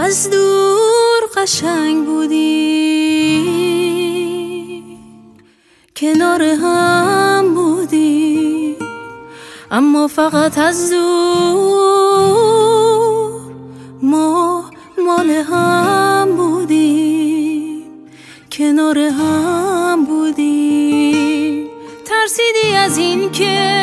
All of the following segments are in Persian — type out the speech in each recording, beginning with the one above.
از دور قشنگ بودی، کنار هم بودی، اما فقط از دور ما مال هم بودیم، کنار هم بودیم. ترسیدی از این که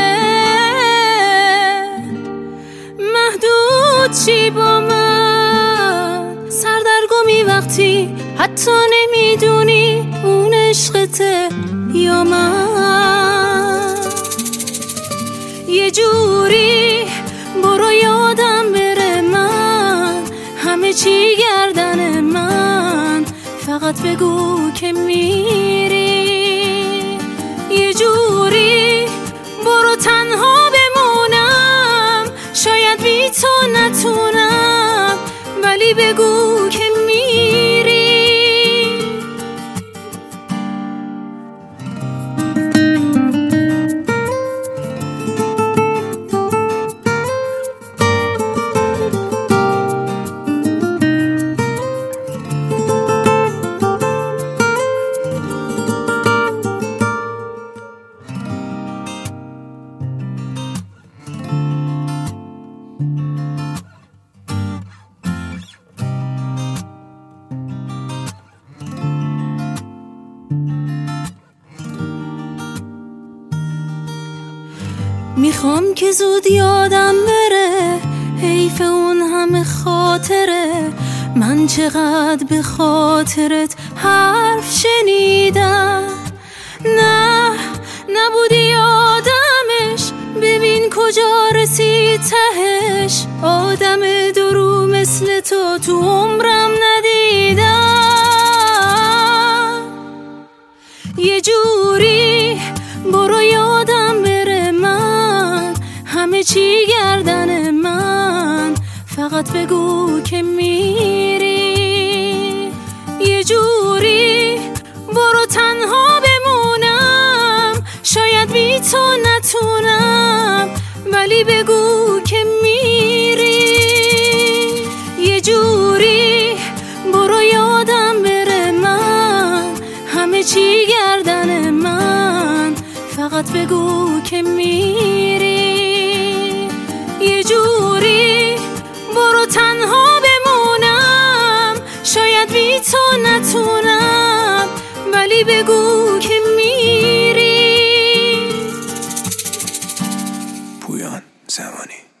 محدود چی با من، سردرگمی وقتی حتی نمیدونی اون عشقته یا من. یه جوری برو یادم بره من، همه چی گردن من، فقط بگو که میری. یه جوری برو تنها بمونم، شاید بی تو نتونم، ولی بگو که میری. میخوام که زود یادم بره، حیف اون همه خاطره. من چقدر به خاطرت حرف شنیدم. نه نبودی یادمش، ببین کجا رسید تهش. آدم درو مثل تو عمرم ندیدم. یه جوری برو یادم بره من، همه چی گردن من، فقط بگو که میری. یه جوری برو تنها بمونم، شاید بی تو نتونم، ولی بگو که میری. یه جوری برو یادم بره من، همه چی گردن من، فقط بگو که میری. یه جوری برو تنها بمونم، شاید بی تو نتونم، ولی بگو که میری. پویان زمانی.